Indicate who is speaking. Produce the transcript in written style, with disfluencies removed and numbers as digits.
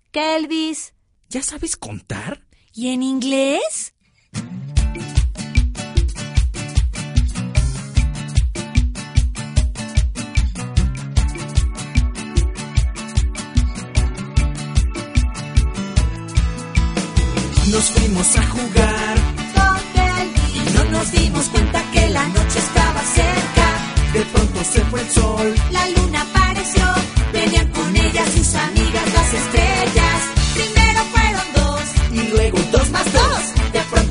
Speaker 1: ¿Qué, Elvis?
Speaker 2: ¿Ya sabes contar?
Speaker 1: ¿Y en inglés?
Speaker 2: Nos fuimos a jugar
Speaker 1: Con Elvis.
Speaker 2: y no nos dimos cuenta que la noche estaba cerca. De pronto se fue el sol.
Speaker 1: La luna